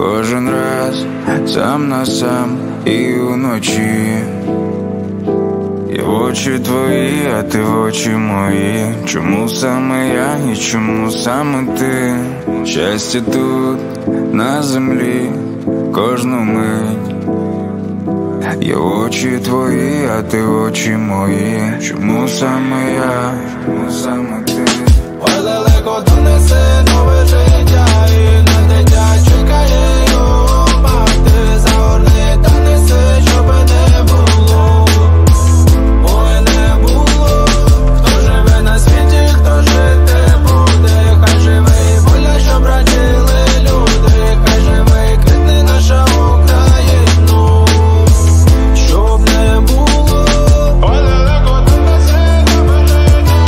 кожен раз сам на сам і уночі. Я в очі твої, а ти в очі мої. Чому саме я і чому саме ти? Щастя тут, на землі, кожну мить. Я в очі твої, а ти в очі мої. Чому саме я, чому саме ти? Ой, далеко донесе нове життя, і на дитя чекає його мати. Загорни та неси, щоб не було. Ой, не було. Хто живе на світі, хто жити буде. Хай живе і воля, щоб раділи люди. Хай живе і квітне наша Україна. Щоб не було. Ой, далеко донесе нове життя,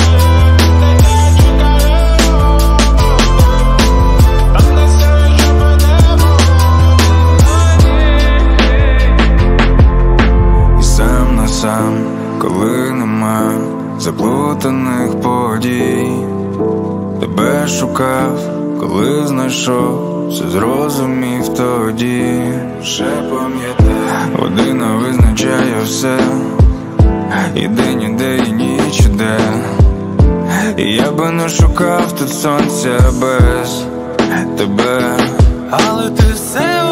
сам, коли нема заплутаних подій. Тебе шукав, коли знайшов, все зрозумів тоді. Ще пам'ятаю, година визначає все, і день іде, і ніч іде. І я би не шукав тут сонця без тебе. але ти все